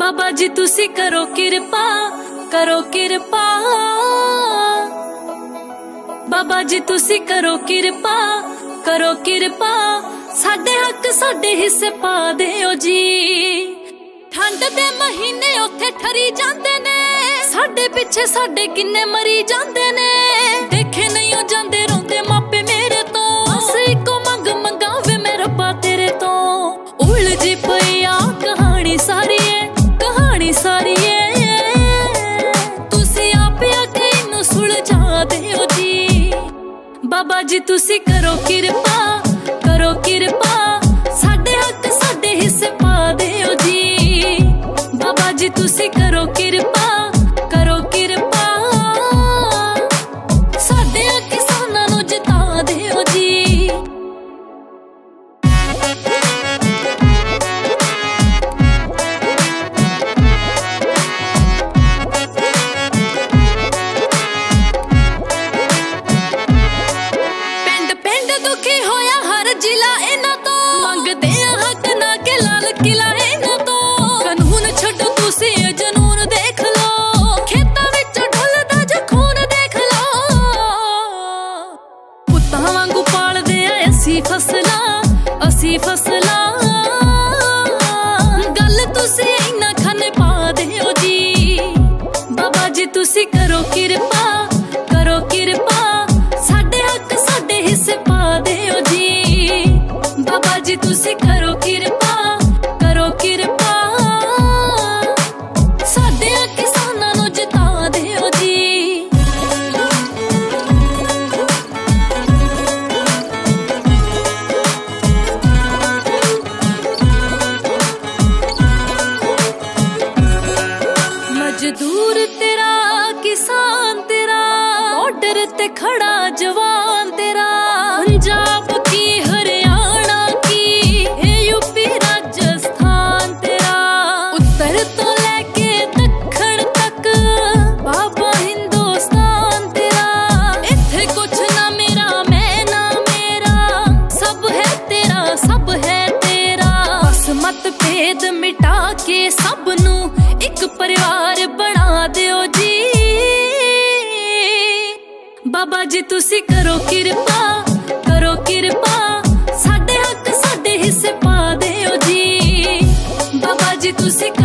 बाबा जी तुसी करो किरपा, करो किरपा। बाबा जी तुसी करो किरपा, करो किरपा। साडे हक साडे हिस्से पा दिओ जी। ठंड दे महीने उत्थे ठरी जांदे ने, साडे पिछे साडे किन्ने मरी जांदे ने। देखे नहीं हो जांदे रोंदे मापे मेरे तो, बस इको मंग मंगावे मैं रब्बा तेरे तो। उलझी पई आ कहानी सारी है, कहानी सारी है। तुसी आप आके इनू सुलझा दिओ जी। बाबा जी तुसी करो किरपा, करो किरपा। साडे हक साडे हिस्से पा दिओ जी। बाबा जी तुसी करो किरपा, करो किरपा। साडे किसानां नूं जिता दिओ जी। पिंड पिंड दुखी होया हर जिला इन्हां तो, मंगदे हक ना के लाल किला इन्हां तो। कानून छड्डो तुसी जनून देख लो, खेतां विच ढुलदा जो खून देख लो। पुत्तां वांगू पालदे आ असी फसलां, असी फसलां। गल तुसी इन्ना खाने पा दिओ जी। बाबा जी तुसी करो किरपा, करो किरपा। साडे हक साडे हिस्से पा दिओ जी। बाबा जी तुसी करो किरपा, करो किरपा। साडे किसानां नूं जिता दिओ जी। मजदूर तेरा, किसान तेरा, बॉर्डर ते खड़ा जवान तेरा। पंजाब की, हरियाणा की, यूपी राजस्थान तेरा। उत्तर तो लेके दक्षिण तक बाबा हिंदुस्तान तेरा। इत्थे कुछ ना मेरा, मैं ना मेरा, सब है तेरा, सब है तेरा। बस मत भेद मिटा के सबनू एक परिवार बना दिओ जी। बाबा जी तुसी करो किरपा, करो किरपा। साडे हक साडे हिस्से पा दिओ जी। बाबा जी तुसी